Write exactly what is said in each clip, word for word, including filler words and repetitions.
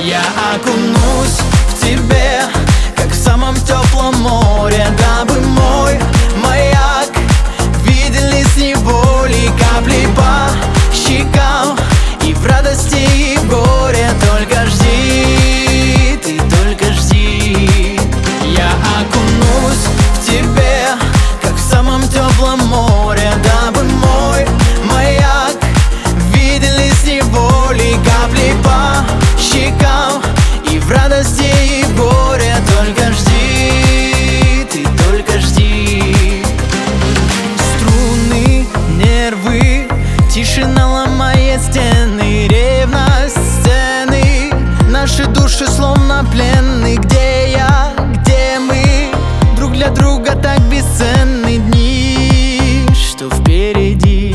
Я окунусь в тебе, как в самом теплом море, дабы мой маяк видели с неволи капли по щекам. И в радости, и в горе только жди, ты только жди. Я окунусь в тебе, как в самом теплом море, дабы мой маяк видели с неволи капли по щекам. И в радости, и в горе только жди, ты только жди. Струны, нервы, тишина ломает стены, ревность сцены. Наши души словно пленны. Где я, где мы? Друг для друга так бесценны дни, что впереди.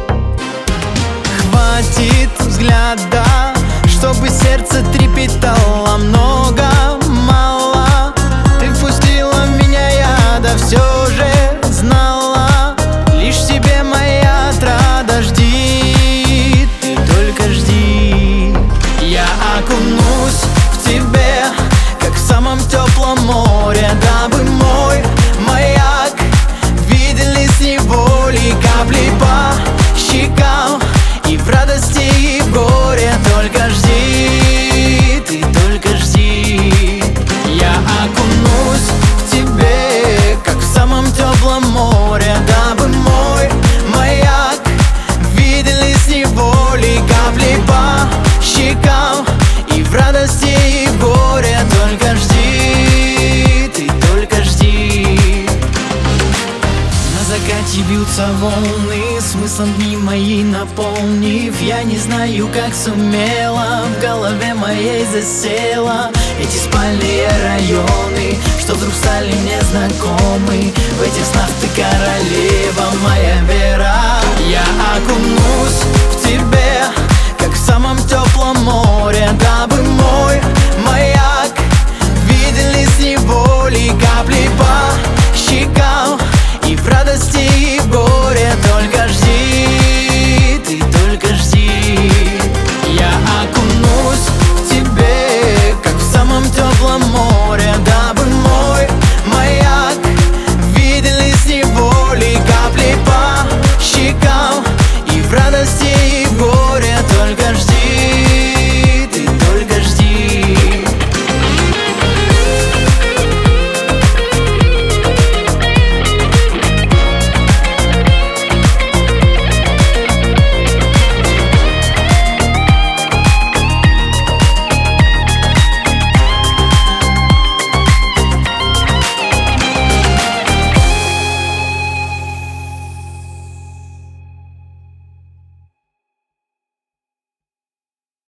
Хватит взгляда, чтобы сердце трепетало. Много, мало, ты впустила в меня яда. Все же знала, лишь тебе моя отрада. Жди, ты только жди. Я окунусь в тебе, как в самом теплом море, дабы мой маяк видели с неволи капли по щекам. И в радости, и в горе только жди, ты только жди. Я окунусь в тебе, как в самом теплом море, дабы мой маяк видели с неволи капли по щекам. И в радости, и в горе только жди, ты только жди. На закате бьются волны, смыслом дни мои наполнив. Я не знаю, как сумела, в голове моей засела эти спальные районы, что вдруг стали мне знакомы. В этих снах ты королева, моя вера. Я окунусь в тебе,